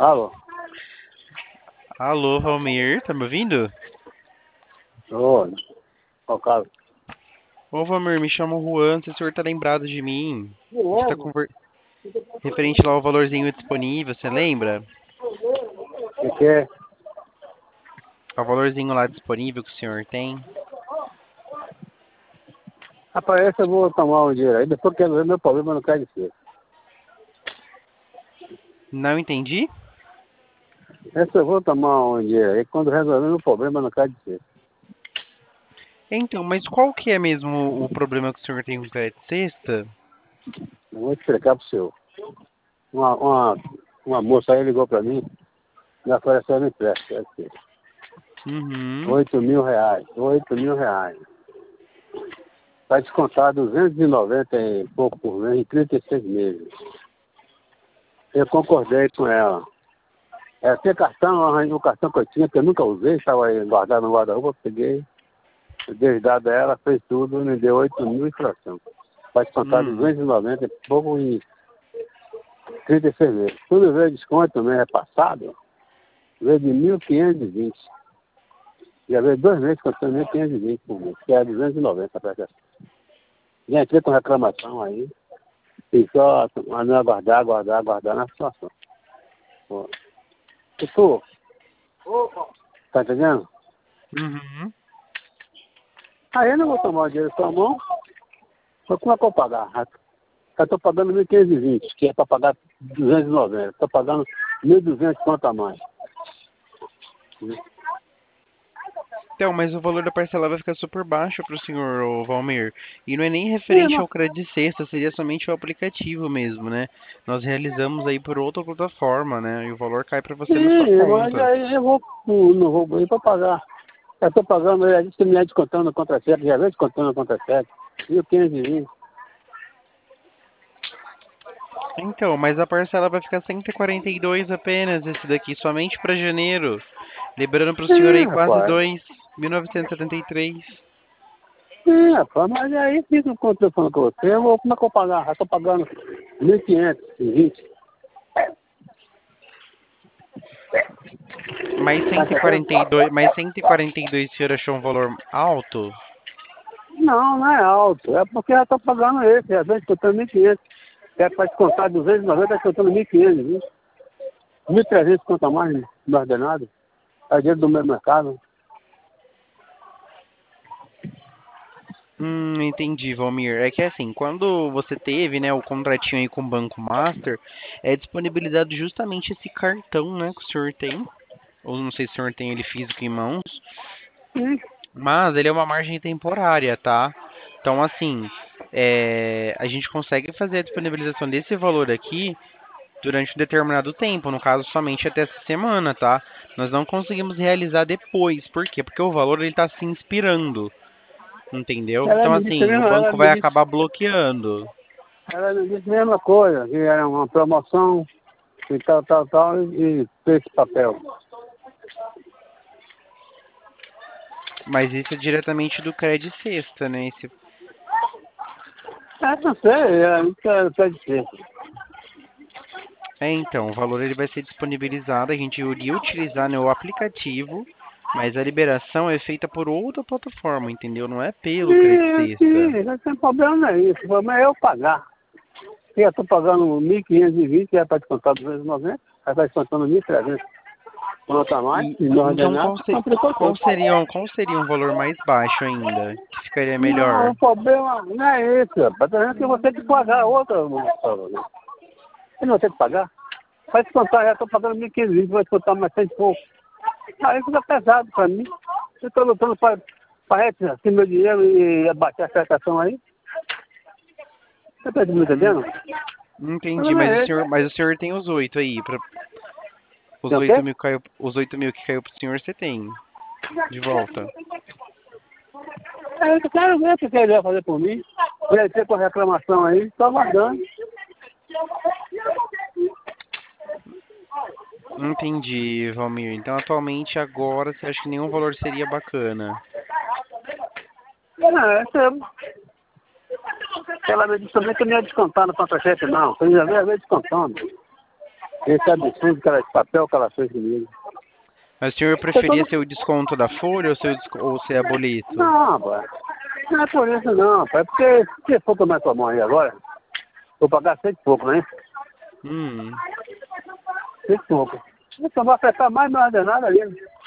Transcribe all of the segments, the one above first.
Alô? Alô, Valmir, tá me ouvindo? Ô, ó, Carlos. Ô, Valmir, me chamo Juan, se o senhor tá lembrado de mim. Me A gente tá lembro. referente lá ao valorzinho disponível, você lembra? O que é? Ao valorzinho lá disponível que o senhor tem. Rapaz, esse eu vou tomar um dinheiro aí, depois que resolver meu problema não quer dizer. Não entendi? Esse eu vou tomar um dinheiro aí, quando resolver meu problema não quer dizer. Então, mas qual que é mesmo o problema que o senhor tem com crédito sexta? Eu vou explicar pro senhor. Uma, uma, uma moça aí ligou pra mim, me ofereceu um empréstimo. Assim, Uhum. 8.000 reais. 8.000 reais. Vai descontar 290 e pouco por mês em 36 meses. Eu concordei com ela. Tinha cartão, arranjei o cartão que eu tinha, que eu nunca usei, estava aí guardado no guarda-roupa, peguei, dei os dados a ela, fez tudo, me deu 8.000 e fração. Vai descontar Hum. 290 e pouco em 36 meses. Tudo veio desconto também, repassado, veio de 1.520. Já veio 2 meses contando 1.520 por mês, que é 290 para cá. Já entrei com reclamação aí, e só mandando aguardar na situação. Pô. E tu, tá entendendo? Uhum. Aí eu não vou tomar o dinheiro da sua mão, mas como é que eu vou pagar? Eu estou pagando 1.520, que é para pagar 290. Estou pagando 1.200 quanto a mais. Então, mas o valor da parcela vai ficar super baixo pro senhor, ô, Valmir. E não é nem Sim, referente mas, ao crédito sexta, seria somente o aplicativo mesmo, né? Nós realizamos aí por outra plataforma, né? E o valor cai pra você na sua mas conta. aí eu vou, não vou ir para pagar. Eu estou pagando, a gente me descontando no contra-cheque, já veio descontando no contra-cheque. 1.520. Então, mas a parcela vai ficar 142 apenas, esse daqui, somente para janeiro. Liberando para o senhor Sim, aí quase rapaz. 2.973. Sim, rapaz, mas aí fica quando eu tô falando com você, como é que eu vou pagar? Eu estou pagando 1.520. Mais Tá entendendo? 142, mais 142 o senhor achou um valor alto? Não, não é alto. É porque eu estou pagando esse, já veio descontando 1.500. É para descontar 290, está descontando 1.500, viu? 1.300 conta mais no ordenado. É dinheiro do meu mercado. Entendi, Valmir. É que assim, quando você teve, né, o contratinho aí com o Banco Master, é disponibilizado justamente esse cartão, né, que o senhor tem. Ou não sei se o senhor tem ele físico em mãos, Sim. mas ele é uma margem temporária, tá? Então, assim, a gente consegue fazer a disponibilização desse valor aqui durante um determinado tempo, no caso somente até essa semana, tá? Nós não conseguimos realizar depois, por quê? Porque o valor ele está se inspirando, entendeu? Ela Então me disse assim, o mesmo, banco vai acabar bloqueando. ela me disse a mesma coisa, que era uma promoção e tal, e fez esse papel. Mas isso é diretamente do crédito sexta, né? Não sei, isso quer dizer. Então, o valor ele vai ser disponibilizado, a gente iria utilizar, né, o aplicativo, mas a liberação é feita por outra plataforma, entendeu? Não é pelo crédito sexta. Sim, não tem problema não é isso. O problema é eu pagar. Eu estou pagando 1.520, é para descontar 290, aí está descontando 1.300. Quanto a mais, E e no então ordenado, complicou tudo. qual seria um valor mais baixo ainda, que ficaria Não, melhor? o problema não é esse, rapaz. Tá vendo que eu vou ter que pagar outra, moçada, né? Eu não vou ter que pagar. Vai descontar, já estou pagando 1.520, vai descontar mais 100 e pouco. Aí fica pesado para mim. Eu estou lutando para retirar aqui meu dinheiro e abater a cercação aí. Você está me Hum, entendendo? O entendi, problema é esse. mas o senhor tem os 8 aí, os Tem o quê? 8.000 que caiu pro senhor, você tem de volta. Eu quero ver o que ele vai fazer por mim. Ele ter com a reclamação aí, estou aguardando. Entendi, Valmir. Então, atualmente, agora, você acha que nenhum valor seria bacana? Não, ela me disse também que não ia descontar no contra-cheque, não. Eu já veio descontando. Esse absurdo que ela de papel que ela fez comigo. Mas o senhor preferia ser o desconto da folha ou ou ser a boleto? Não, rapaz. Não é por isso não, rapaz. Porque se for tomar sua mão aí agora, vou pagar 100 e pouco, né? Hum. 100 e pouco. Então vai afetar mais meu ordenado ali.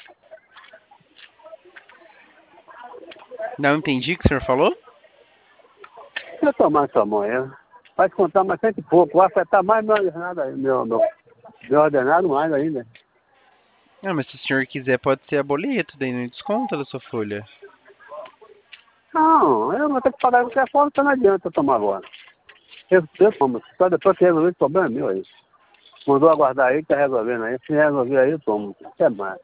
Não entendi o que o senhor falou? Se eu tomar sua mão aí, vai descontar mais 100 e pouco. Vai afetar mais meu ordenado aí, meu ordenado mais ainda. Ah, mas se o senhor quiser, pode ser a boleto, daí não desconta da sua folha. Não, eu vou ter que pagar de qualquer forma, então não adianta eu tomar agora. Eu tomo. Só depois que resolver esse problema é meu aí. Mandou aguardar aí, que tá resolvendo aí. Se resolver aí, eu tomo. Até mais.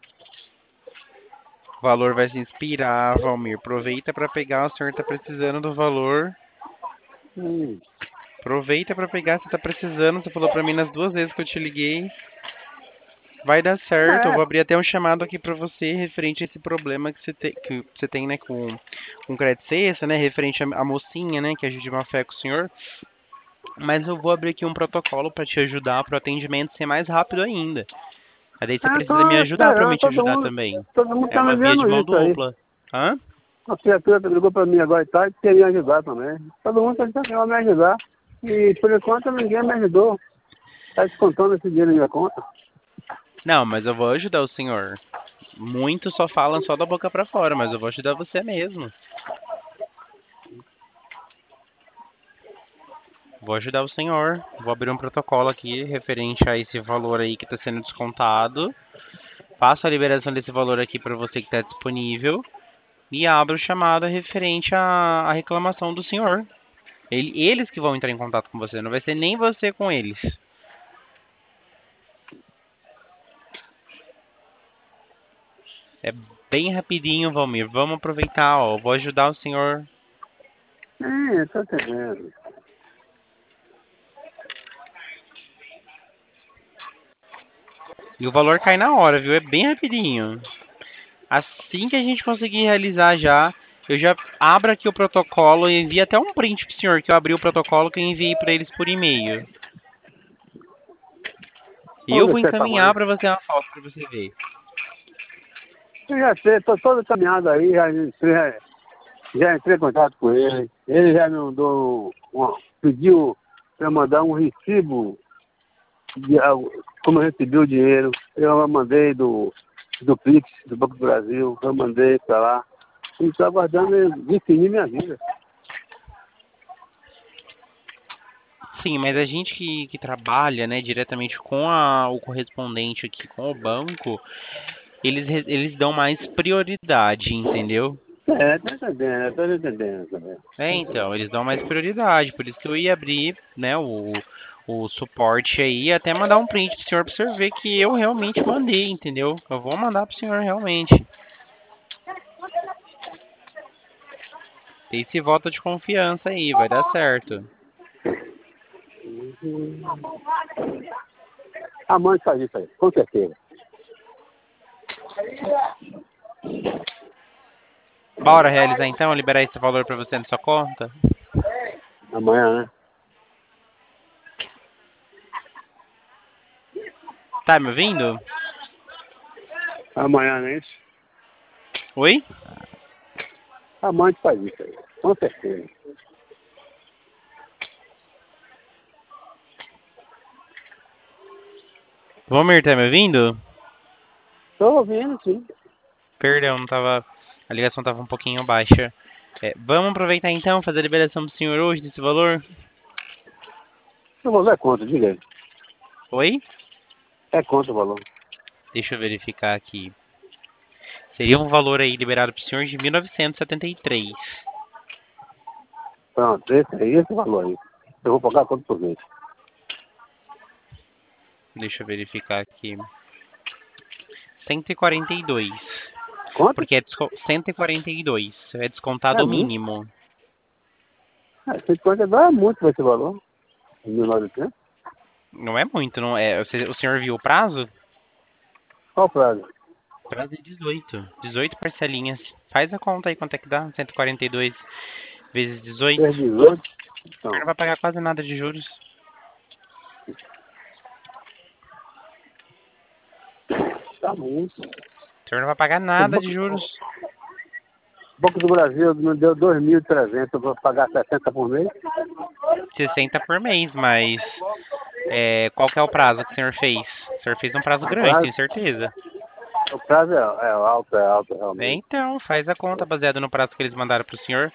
O valor vai se inspirar, Valmir. Aproveita para pegar, o senhor tá precisando do valor. Hum. Aproveita para pegar, você tá precisando. Você falou para mim nas 2 vezes que eu te liguei. Vai dar certo. Eu É, vou abrir até um chamado aqui para você referente a esse problema que você tem, né, com crédito cesta, né, referente à mocinha, né, que agiu de má fé com o senhor. Mas eu vou abrir aqui um protocolo para te ajudar, para o atendimento ser mais rápido ainda. Aí daí você eu precisa me tô ajudar para esperando, me te ajudar também. todo mundo É tá uma me via de vendo mão isso aí. dupla. Hã? A criatura ligou pra mim agora e tal, e queria ajudar também. Todo mundo tá tentando me ajudar. E por enquanto ninguém me ajudou. Tá descontando esse dinheiro na minha conta. Não, mas eu vou ajudar o senhor. Muitos só falam só da boca pra fora, mas eu vou ajudar você mesmo. Vou ajudar o senhor. Vou abrir um protocolo aqui referente a esse valor aí que está sendo descontado. Faço a liberação desse valor aqui para você que está disponível. E abro chamada referente à reclamação do senhor. Eles que vão entrar em contato com você, não vai ser nem você com eles. É bem rapidinho, Valmir. Vamos aproveitar, ó. Vou ajudar o senhor. Tô entendendo. E o valor cai na hora, viu? É bem rapidinho. Assim que a gente conseguir realizar já, eu já abro aqui o protocolo e envio até um print pro senhor, que eu abri o protocolo que eu enviei para eles por e-mail. Eu Vamos vou ver se é encaminhar tamanho. para você uma foto para você ver. Eu já sei, tô todo caminhado aí, já entrei em contato com ele. Ele já me mandou, pediu para eu mandar um recibo como eu recebi o dinheiro. Eu mandei do Pix, do Banco do Brasil, eu mandei para lá. E estou aguardando ele definir minha vida. Sim, mas a gente que trabalha, né, diretamente com o correspondente aqui com o banco, eles dão mais prioridade, entendeu? Tô entendendo também. É, então, eles dão mais prioridade, por isso que eu ia abrir, né, o suporte aí, até mandar um print pro senhor pra o senhor ver que eu realmente mandei, entendeu? Eu vou mandar pro senhor realmente. Tem esse voto de confiança aí, vai dar certo. A mãe faz isso aí, com certeza. Bora realizar então, liberar esse valor pra você na sua conta? Amanhã, né? Tá me ouvindo? Amanhã, não é isso? Oi? A mãe faz isso aí, com certeza. Vomir, tá me ouvindo? Estou ouvindo, sim. Perdão, não tava. A ligação tava um pouquinho baixa. Vamos aproveitar então, fazer a liberação do senhor hoje desse valor? O valor é quanto, diga aí. Oi? É quanto o valor? Deixa eu verificar aqui. Seria um valor aí liberado pro senhor de 1973. Pronto, esse valor aí. Eu vou pagar quanto por mês? Deixa eu verificar aqui. 142. Quanto? Porque é 142. É descontado É o muito. mínimo. 152 é muito esse valor. 1.900. Não é muito, não é? O senhor viu o prazo? Qual o prazo? Prazo é 18. 18 parcelinhas. Faz a conta aí quanto é que dá? 142 vezes 18. Fez 18. O senhor Então, não vai pagar quase nada de juros. pagar muito. O senhor não vai pagar nada de juros. O Banco do Brasil me deu 2.300, eu vou pagar 60 por mês? 60 por mês, mas qual que é o prazo que o senhor fez? O senhor fez um prazo grande, prazo- tenho certeza. O prazo é alto realmente. Então, faz a conta baseada no prazo que eles mandaram pro senhor.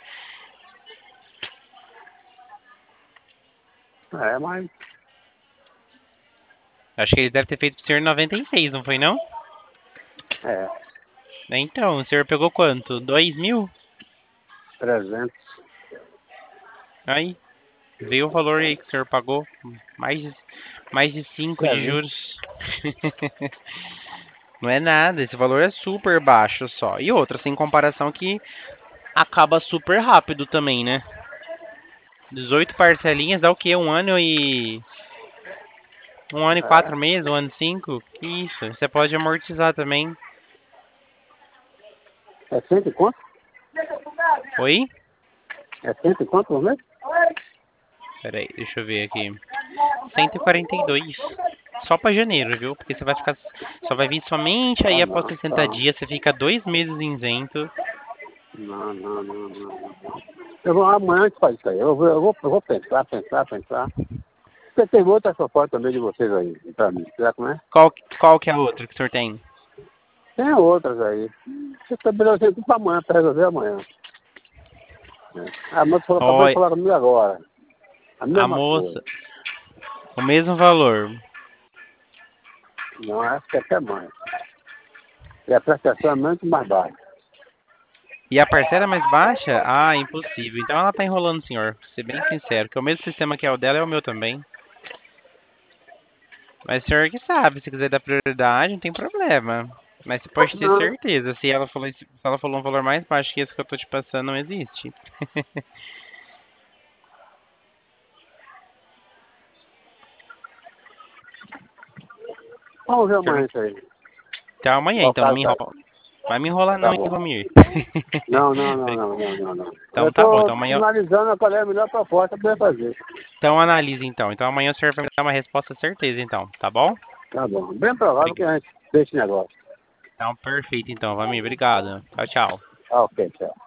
Mas Acho que eles devem ter feito pro senhor em 96, não foi não? é, Então, o senhor pegou quanto? 2.000? 300. Aí, veio o valor aí que o senhor pagou. Mais de 5 de 300. juros. Não é nada, esse valor é super baixo só. E outra, sem comparação que acaba super rápido também, né? 18 parcelinhas dá o quê? Um ano e 4 meses, 1 ano e 5? Que isso? Você pode amortizar também. É 100 e quanto? Oi? É 100 e quanto por mês? Pera aí, deixa eu ver aqui. 142. Só pra janeiro, viu? Porque você vai ficar. Só vai vir somente aí após 60 Não. dias. Você fica 2 meses isento. Não. Amanhã a gente faz isso aí. Eu vou pensar. Porque tem outra proposta também de vocês aí, pra mim. Já como é? Qual que é a outra que o senhor tem? Tem outras aí. Você estabeleceu tudo pra amanhã, pra resolver amanhã. A moça falou, acabou de Olha, falar comigo agora. A a mesma coisa. moça. O mesmo valor. Não, acho que até mais. E a prestação é muito mais baixa. E a parcela mais baixa? Ah, impossível. Então ela tá enrolando o senhor. Pra ser bem sincero. Que o mesmo sistema que é o dela é o meu também. Mas o senhor que sabe. Se quiser dar prioridade, não tem problema. Mas você pode ter Não, certeza. Se ela falou um valor mais baixo que esse que eu tô te passando, não existe. vamos ver Senhor, amanhã isso aí. até amanhã, Qual então. Não caso me tá? enrola. Vai me enrolar Tá não, hein, bom. Valmir. Não. Então Eu tá bom. tô Então amanhã. analisando qual é a melhor proposta para fazer. Então analise então. Então amanhã o senhor vai me dar uma resposta certeza, então. Tá bom? Tá bom. Bem provável que a gente deixe esse negócio. Então, perfeito, então. Valmir, obrigado. Tchau, tchau. Ok, tchau.